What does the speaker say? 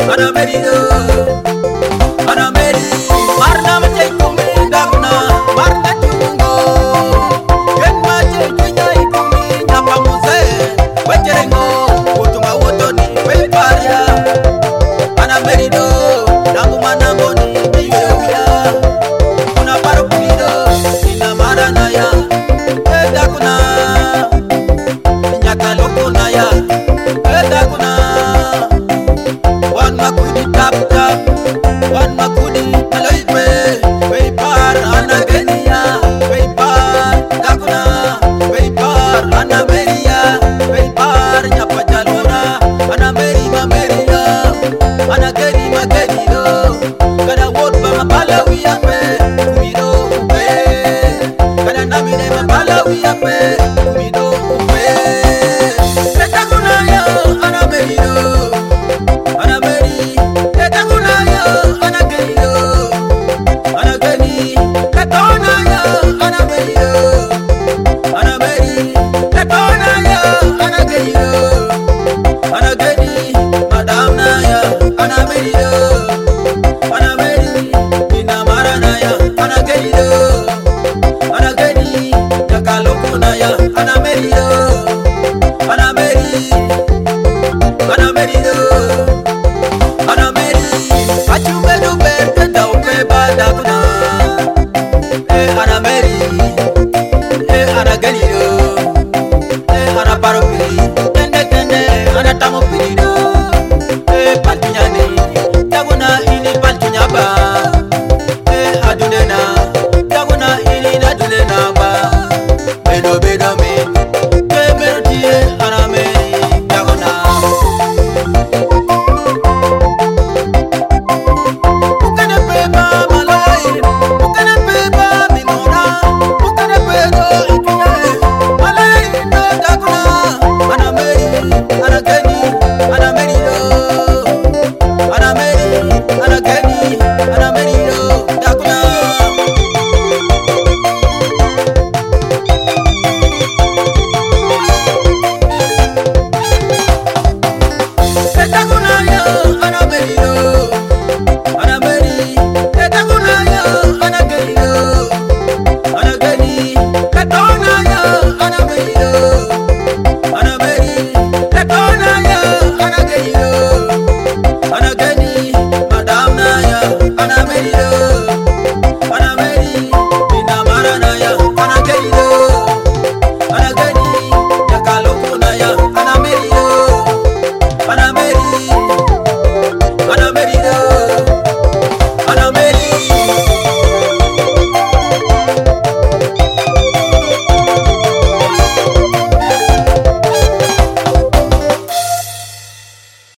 ana merido, ana meri. Marna macai kumi dagna, marna chungo. Yen macai chunya ikumi nyapa muse, wecherengo, utuma wotoni weparia. Ana merido, nangu manangoni biwea. Una paru kumido, ina marana ya, edakuna. Nyaka loko na ya, edakuna. One makudi tap tap, one makudi aloipe, weipar anagenia, weipar dakuna, weipar anameria, weipar nyapajalura, anameri mameria, anageni magenido, kada wot ba mabala wiape, kumido upe, kada namine mabala wiape, kumido upe, edakuna ya anamerido. Achubedu berte taupe badakuna.